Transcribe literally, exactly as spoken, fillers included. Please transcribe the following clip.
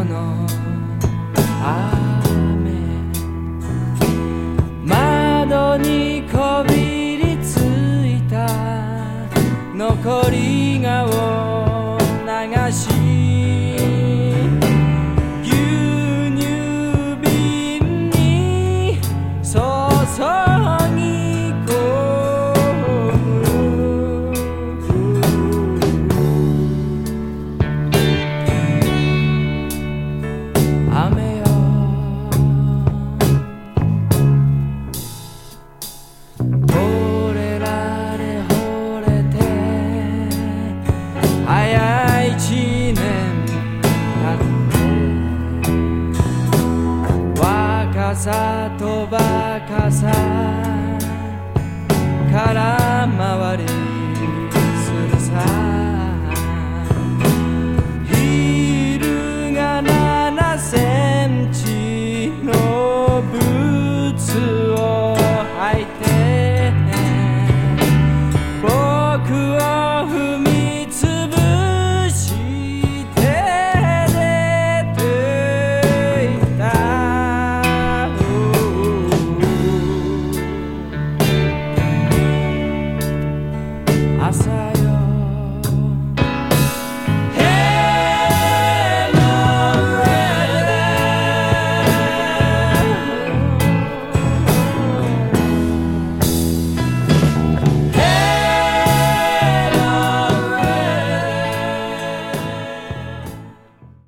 の雨、窓にこびりついた残り香を流し、牛乳瓶に注ぎ込む。雨よ俺らで惚れて早い一年経って若さとバカさから